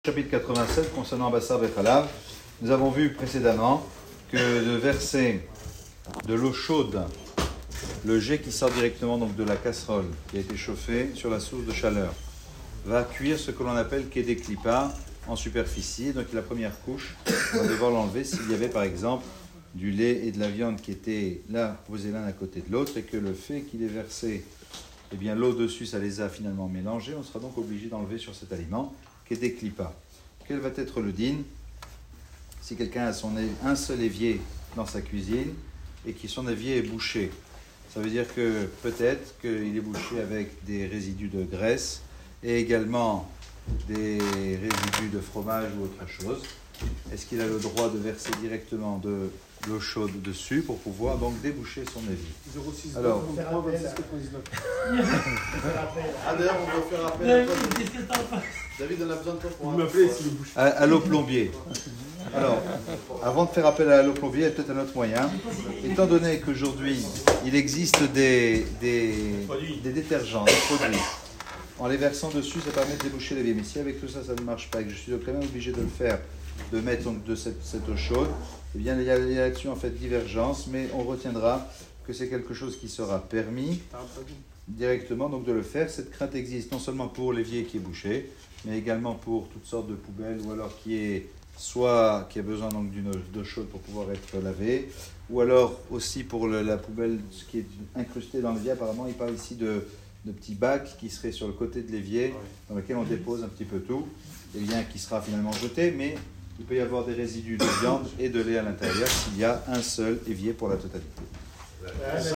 Chapitre 87 concernant Bassar Bechalav, nous avons vu précédemment que de verser de l'eau chaude, le jet qui sort directement donc de la casserole qui a été chauffée sur la source de chaleur, va cuire ce que l'on appelle Kedé Klipa en superficie. Donc la première couche, on va devoir l'enlever s'il y avait par exemple du lait et de la viande qui étaient là, posés l'un à côté de l'autre, et que le fait qu'il ait versé eh bien, l'eau dessus, ça les a finalement mélangés. On sera donc obligé d'enlever sur cet aliment Kedé Klipa. Quel va être le din si quelqu'un a un seul évier dans sa cuisine et que son évier est bouché? Ça veut dire que peut-être qu'il est bouché avec des résidus de graisse et également des résidus de fromage ou autre chose. Est-ce qu'il a le droit de verser directement de l'eau chaude dessus pour pouvoir donc déboucher son évier? 06 Alors, 23 26 99. Ah d'ailleurs on doit faire appel à toi. David on a besoin de toi pour m'appeler si vous bouchez. À l'eau plombier. Alors, avant de faire appel à l'eau plombier, il y a peut-être un autre moyen. Étant donné qu'aujourd'hui, il existe des détergents, des produits, en les versant dessus, ça permet de déboucher l'évier. Mais si avec tout ça, ça ne marche pas et que je suis quand même obligé de le faire, de mettre donc de cette eau chaude, eh bien, il y a là-dessus en fait divergence, mais on retiendra que c'est quelque chose qui sera permis directement donc de le faire. Cette crainte existe non seulement pour l'évier qui est bouché, mais également pour toutes sortes de poubelles, ou alors qui a besoin donc d'une eau chaude pour pouvoir être lavé, ou alors aussi pour la poubelle qui est incrustée dans l'évier. Apparemment, il parle ici de petits bacs qui seraient sur le côté de l'évier, dans lequel on dépose un petit peu tout, et bien qui sera finalement jeté, mais il peut y avoir des résidus de viande et de lait à l'intérieur s'il y a un seul évier pour la totalité.